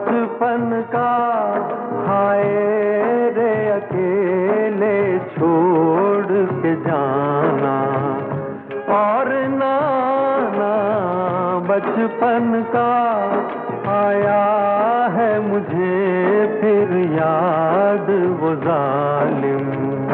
बचपन का हाय रे अकेले छोड़ के जाना, और नाना बचपन का आया है मुझे फिर याद वो जालिम।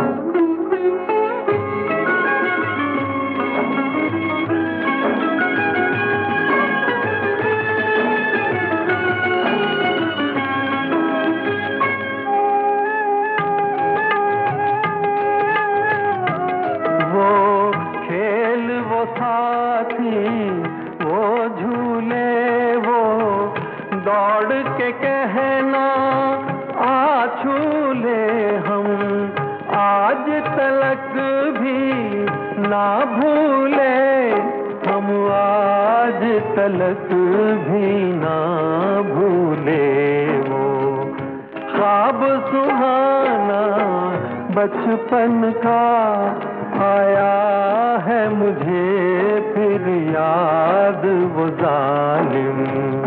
वो साथी वो झूले वो दौड़ के कहना आ झूले, हम आज तलक भी ना भूले, हम आज तलक भी ना भूले। वो ख्वाब सुहाना बचपन का आया है मुझे फिर याद वो जालिम।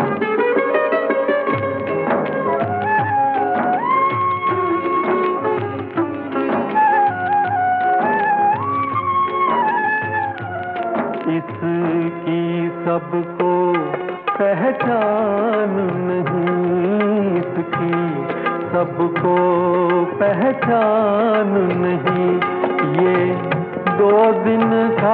इसकी सबको पहचान नहीं, इसकी सबको पहचान नहीं, ये 2 दिन का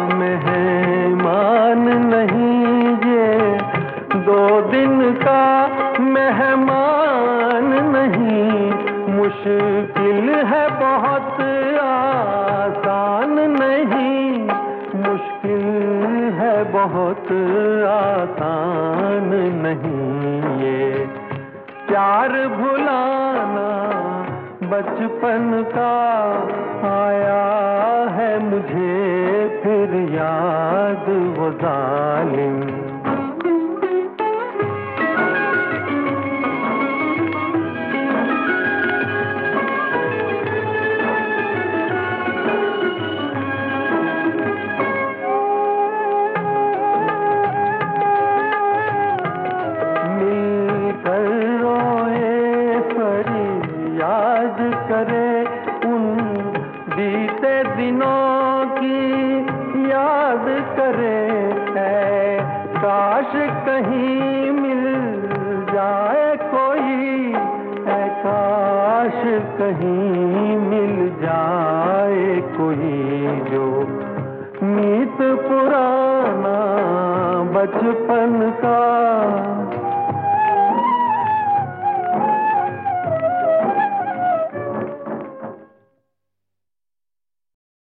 मेहमान नहीं, ये 2 दिन का मेहमान नहीं। मुश्किल है बहुत आसान नहीं, मुश्किल है बहुत आसान नहीं, ये प्यार भुलाना बचपन का आया है मुझे फिर याद वो जालिम। मिलकर रोए फरियाद करे उन बीते दिनों की याद करे, है काश कहीं मिल जाए कोई, है काश कहीं मिल जाए कोई, जो मीत पुराना बचपन का